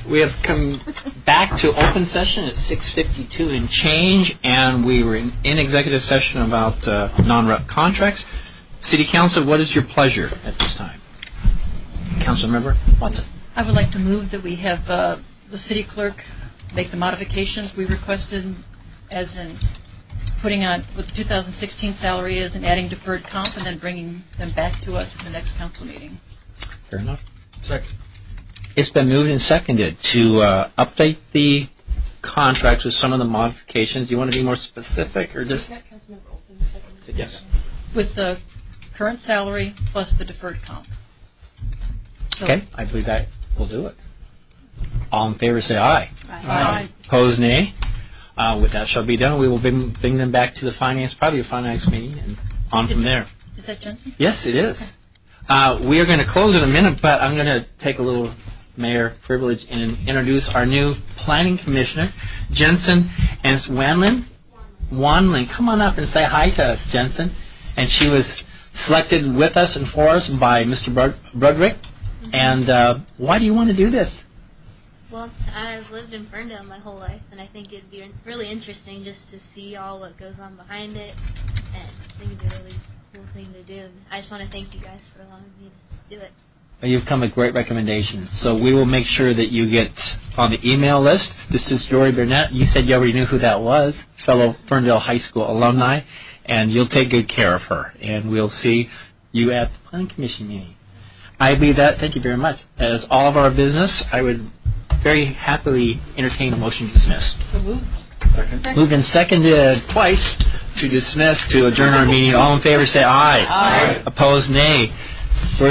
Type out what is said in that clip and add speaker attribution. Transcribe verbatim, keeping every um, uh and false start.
Speaker 1: We have come back to open session at six fifty-two and change, and we were in, in executive session about uh, non-rep contracts. City Council, what is your pleasure at this time? Councilmember Watson.
Speaker 2: I would like to move that we have uh, the city clerk make the modifications we requested, as in putting on what the two thousand sixteen salary is and adding deferred comp, and then bringing them back to us at the next council meeting.
Speaker 1: Fair enough.
Speaker 3: Second.
Speaker 1: It's been moved and seconded to uh, update the contracts with some of the modifications. Do you want to be more specific, or just? Yes.
Speaker 2: With the current salary plus the deferred comp. So
Speaker 1: Okay, I believe that will do it. All in favor say aye.
Speaker 2: Aye. Aye.
Speaker 1: Opposed, nay. Uh, with that shall be done, we will bring, bring them back to the finance, probably the finance meeting, and on
Speaker 2: is,
Speaker 1: from there.
Speaker 2: Is that Jensen?
Speaker 1: Yes, it is. Uh, we are going to close in a minute, but I'm going to take a little mayor privilege and introduce our new planning commissioner, Jensen and Wanlin. Wanlin, come on up and say hi to us, Jensen. And she was selected with us and for us by Mister Brod- Broderick. Mm-hmm. And uh, why do you want to do this?
Speaker 4: Well, I've lived in Ferndale my whole life, and I think it'd be really interesting just to see all what goes on behind it, and I think it'd be a really cool thing to do. And I just want to thank you guys for allowing me to do it.
Speaker 1: Well, you've come a great recommendation. So we will make sure that you get on the email list. This is Jory Burnett. You said you already knew who that was, fellow Ferndale High School alumni, and you'll take good care of her. And we'll see you at the Planning Commission meeting. I believe that. Thank you very much. As all of our business, I would very happily entertain a motion to dismiss.
Speaker 2: So moved.
Speaker 3: Second.
Speaker 1: Moved and seconded twice to dismiss, to adjourn our meeting. All in favor say aye.
Speaker 2: Aye.
Speaker 1: Opposed, nay.